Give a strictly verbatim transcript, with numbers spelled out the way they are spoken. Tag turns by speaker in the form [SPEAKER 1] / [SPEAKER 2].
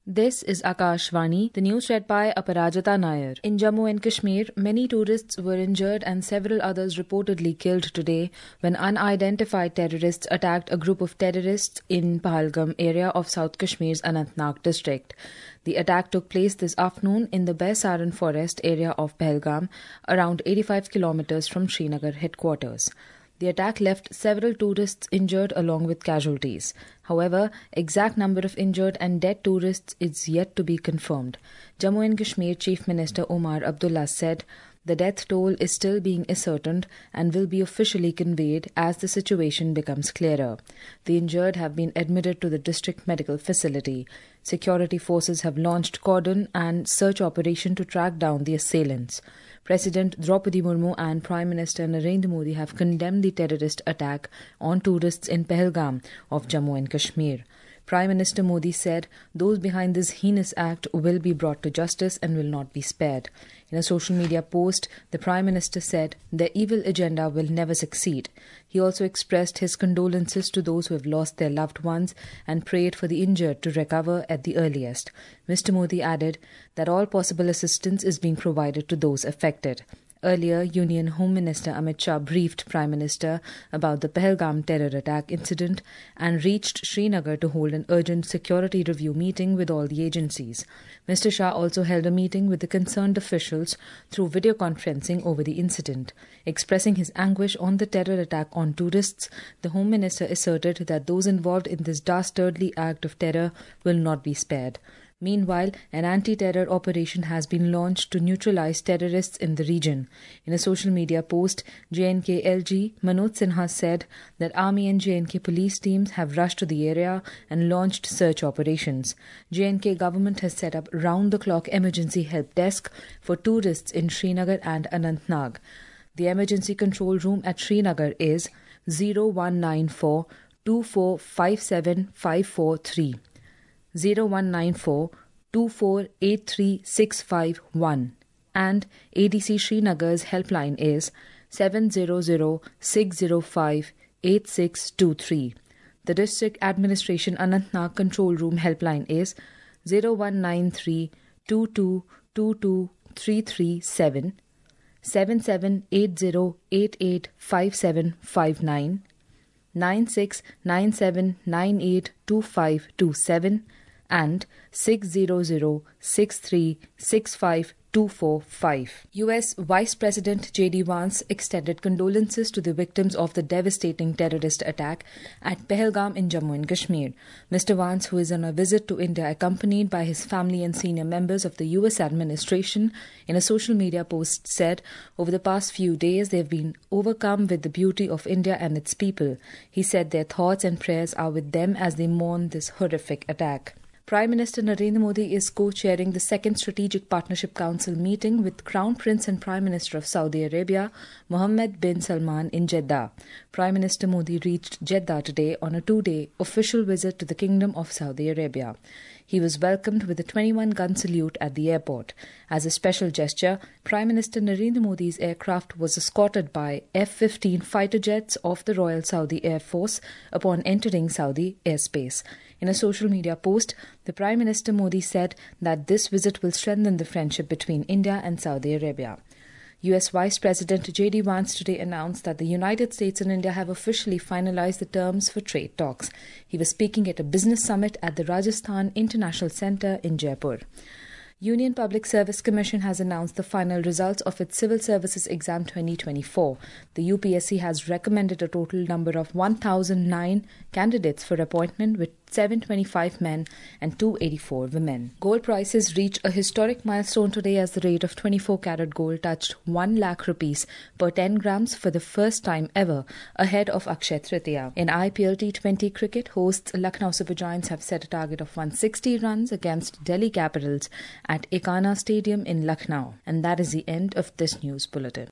[SPEAKER 1] This is Akashvani, the news read by Aparajita Nair. In Jammu and Kashmir, many tourists were injured and several others reportedly killed today when unidentified terrorists attacked a group of terrorists in Pahalgam area of South Kashmir's Anantnag district. The attack took place this afternoon in the Baisaran forest area of Pahalgam, around eighty-five kilometers from Srinagar headquarters. The attack left several tourists injured along with casualties. However, exact number of injured and dead tourists is yet to be confirmed. Jammu and Kashmir Chief Minister Omar Abdullah said the death toll is still being ascertained and will be officially conveyed as the situation becomes clearer. The injured have been admitted to the district medical facility. Security forces have launched cordon and search operation to track down the assailants. President Draupadi Murmu and Prime Minister Narendra Modi have condemned the terrorist attack on tourists in Pahalgam of Jammu and Kashmir. Prime Minister Modi said those behind this heinous act will be brought to justice and will not be spared. In a social media post, the Prime Minister said their evil agenda will never succeed. He also expressed his condolences to those who have lost their loved ones and prayed for the injured to recover at the earliest. Mister Modi added that all possible assistance is being provided to those affected. Earlier, Union Home Minister Amit Shah briefed Prime Minister about the Pahalgam terror attack incident and reached Srinagar to hold an urgent security review meeting with all the agencies. Mister Shah also held a meeting with the concerned officials through video conferencing over the incident. Expressing his anguish on the terror attack on tourists, the Home Minister asserted that those involved in this dastardly act of terror will not be spared. Meanwhile, an anti-terror operation has been launched to neutralize terrorists in the region. In a social media post, J and K L G Manoj Sinha said that Army and J and K police teams have rushed to the area and launched search operations. J and K government has set up round-the-clock emergency help desk for tourists in Srinagar and Anantnag. The emergency control room at Srinagar is zero one nine four two four five seven five four three. zero one nine four two four eight three six five one and A D C Srinagar's helpline is seven zero zero six zero five eight six two three. The District Administration Anantnag Control Room helpline is zero one nine three two two two two three three seven, seven seven eight zero eight eight five seven five nine, nine six nine seven nine eight two five two seven and six zero zero six three six five two four five. U S Vice President J D Vance extended condolences to the victims of the devastating terrorist attack at Pahalgam in Jammu and Kashmir. Mister Vance, who is on a visit to India accompanied by his family and senior members of the U S administration, in a social media post said, over the past few days they have been overcome with the beauty of India and its people. He said their thoughts and prayers are with them as they mourn this horrific attack. Prime Minister Narendra Modi is co-chairing the second Strategic Partnership Council meeting with Crown Prince and Prime Minister of Saudi Arabia, Mohammed bin Salman, in Jeddah. Prime Minister Modi reached Jeddah today on a two-day official visit to the Kingdom of Saudi Arabia. He was welcomed with a twenty-one gun salute at the airport. As a special gesture, Prime Minister Narendra Modi's aircraft was escorted by F fifteen fighter jets of the Royal Saudi Air Force upon entering Saudi airspace. In a social media post, the Prime Minister Modi said that this visit will strengthen the friendship between India and Saudi Arabia. U S Vice President J D Vance today announced that the United States and India have officially finalized the terms for trade talks. He was speaking at a business summit at the Rajasthan International Centre in Jaipur. Union Public Service Commission has announced the final results of its Civil Services Exam twenty twenty-four. The U P S C has recommended a total number of one thousand nine candidates for appointment, with seven hundred twenty-five men and two hundred eighty-four women. Gold prices reached a historic milestone today as the rate of twenty-four carat gold touched one lakh rupees per ten grams for the first time ever, ahead of Akshay Tritiya. In I P L T twenty cricket, hosts Lucknow Super Giants have set a target of one hundred sixty runs against Delhi Capitals at Ekana Stadium in Lucknow. And that is the end of this news bulletin.